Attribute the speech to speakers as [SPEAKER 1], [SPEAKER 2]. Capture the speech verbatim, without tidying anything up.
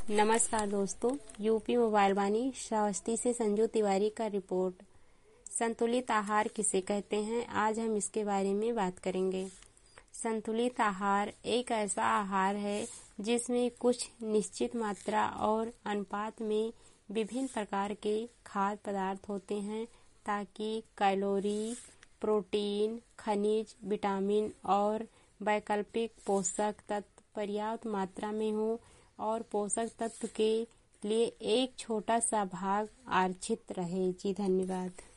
[SPEAKER 1] नमस्कार दोस्तों, UP mobile वाणी श्रावस्ती से संजू तिवारी का रिपोर्ट। संतुलित आहार किसे कहते हैं, आज हम इसके बारे में बात करेंगे। संतुलित आहार एक ऐसा आहार है जिसमें कुछ निश्चित मात्रा और अनुपात में विभिन्न प्रकार के खाद्य पदार्थ होते हैं ताकि कैलोरी, प्रोटीन, खनिज, विटामिन और वैकल्पिक पोषक तत्व पर्याप्त मात्रा में हो और पोषक तत्व के लिए एक छोटा सा भाग आरक्षित रहे। जी धन्यवाद।